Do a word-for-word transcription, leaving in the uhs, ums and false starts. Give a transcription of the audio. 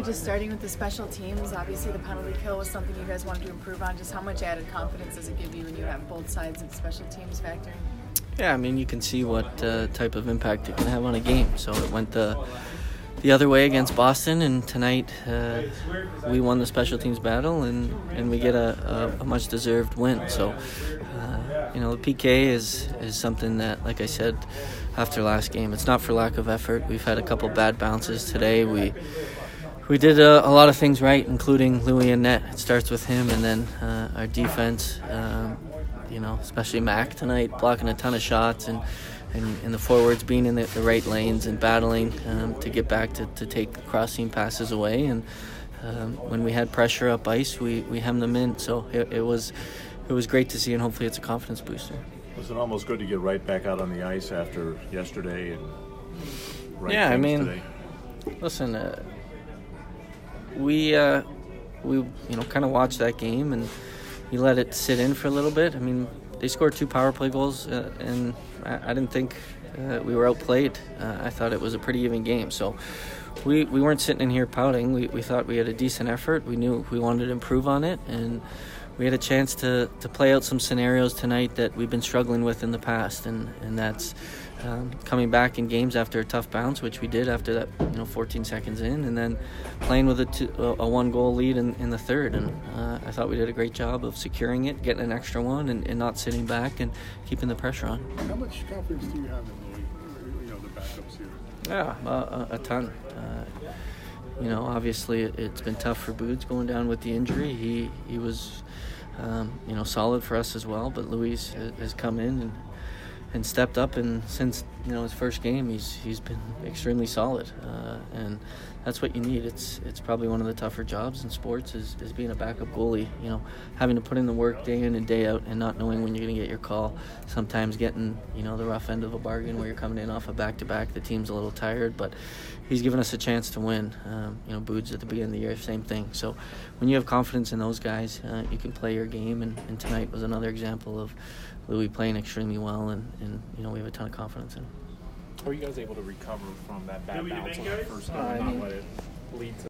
just starting with the special teams, obviously the penalty kill was something you guys wanted to improve on. Just how much added confidence does it give you when you have both sides of the special teams factoring? Yeah, I mean, you can see what uh, type of impact it can have on a game. So it went the, the other way against Boston, and tonight uh, we won the special teams battle, and, and we get a, a, a much-deserved win. So, uh, you know, the P K is, is something that, like I said after last game, it's not for lack of effort. We've had a couple bad bounces today. We we did a, a lot of things right, including Louis in net. It starts with him, and then uh, our defense, um, you know, especially Mac tonight, blocking a ton of shots, and, and, and the forwards being in the, the right lanes and battling um, to get back to, to take crossing passes away. And um, when we had pressure up ice, we, we hemmed them in. So it, it was it was great to see, and hopefully it's a confidence booster. Was it almost good to get right back out on the ice after yesterday? And right yeah, I mean, today? listen, uh, we uh, we you know kind of watched that game, and you let it sit in for a little bit. I mean, they scored two power play goals, uh, and I, I didn't think uh, we were outplayed. Uh, I thought it was a pretty even game. So we, we weren't sitting in here pouting. We we thought we had a decent effort. We knew we wanted to improve on it, and we had a chance to, to play out some scenarios tonight that we've been struggling with in the past, and, and that's um, coming back in games after a tough bounce, which we did after that, you know, fourteen seconds in, and then playing with a, two, a one-goal lead in, in the third. And uh, I thought we did a great job of securing it, getting an extra one, and, and not sitting back and keeping the pressure on. How much confidence do you have in Louis, you know, the backups here? Yeah, uh, a, a ton. Uh, you know, obviously it, it's been tough for Boots going down with the injury. He he was, um, you know, solid for us as well. But Louis has come in and and stepped up, and since you know his first game, he's he's been extremely solid. Uh, and that's what you need. It's it's probably one of the tougher jobs in sports is, is being a backup goalie. You know, having to put in the work day in and day out, and not knowing when you're going to get your call. Sometimes getting you know the rough end of a bargain where you're coming in off a back to back. The team's a little tired, but he's given us a chance to win. Um, you know, Boots at the beginning of the year, same thing. So when you have confidence in those guys, uh, you can play your game. And, and tonight was another example of Louis playing extremely well, and, and you know we have a ton of confidence in him. How were you guys able to recover from that bad bounce on the first game and not let it lead to